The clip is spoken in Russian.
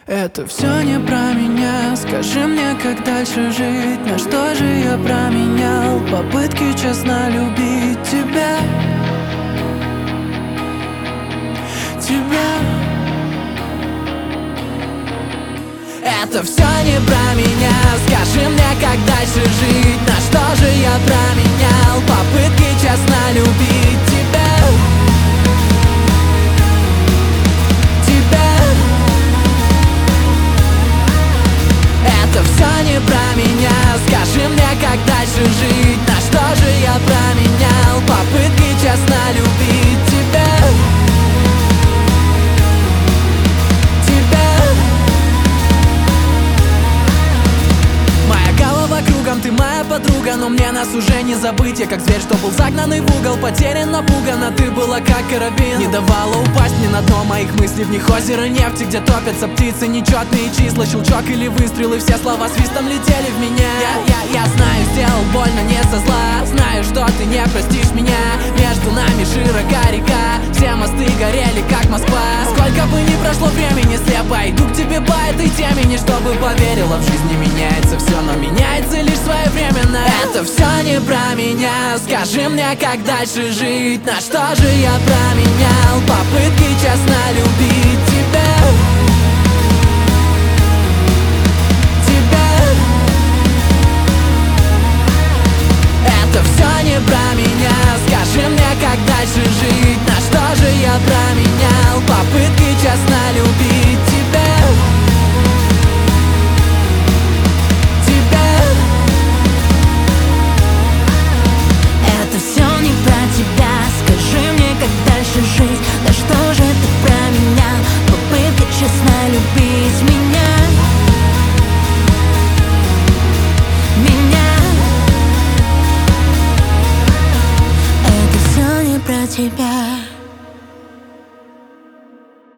Это все не про меня. Скажи мне, как дальше жить? На что же я променял попытки честно любить тебя? Это все не про меня. Скажи мне, как дальше жить? На что же я променял попытки честно любить тебя? Это все не про меня. Скажи мне, как дальше жить? На что же я променял попытки честно любить тебя? Ты моя подруга, но мне нас уже не забыть. Я как зверь, что был загнанный в угол, потерян, напуган, а ты была как карабин. Не давала упасть мне на дно моих мыслей. В них озеро нефти, где топятся птицы, нечетные числа, щелчок или выстрел, и все слова свистом летели в меня. Я знаю, сделал больно не со зла. Знаю, что ты не простишь меня. Между нами широка река, все мосты горели, как Москва. Сколько бы ни прошло времени, слепо иду к тебе по этой темени, чтобы поверила, в жизни меняется все, но меняется лишь своевременно. Это все не про меня. Скажи мне, как дальше жить? На что же я променял попытки честно любить тебя? Это все не про меня. Скажи мне, как дальше жить? На что же я променял попытки честно любить тебя? Это все не про тебя. Скажи мне, как дальше жить? Да что же ты променял попытки честно любить меня? Это все не про тебя.